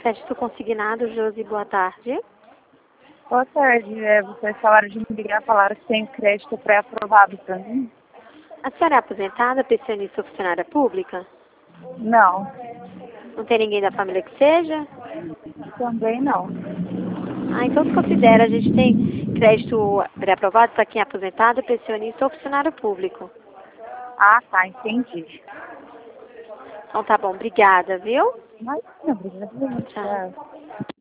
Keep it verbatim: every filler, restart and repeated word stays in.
Crédito consignado, Josi, boa tarde. Boa tarde, é, vocês falaram de me ligar, falaram que tem crédito pré-aprovado para mim? A senhora é aposentada, pensionista ou funcionária pública? Não, Não tem ninguém da família que seja? também não. Ah, então se considera, a gente tem crédito pré-aprovado para quem é aposentado, pensionista ou funcionário público. Ah, tá, entendi. Então tá bom, obrigada, viu? Mas, não, obrigada. Tchau. Tchau.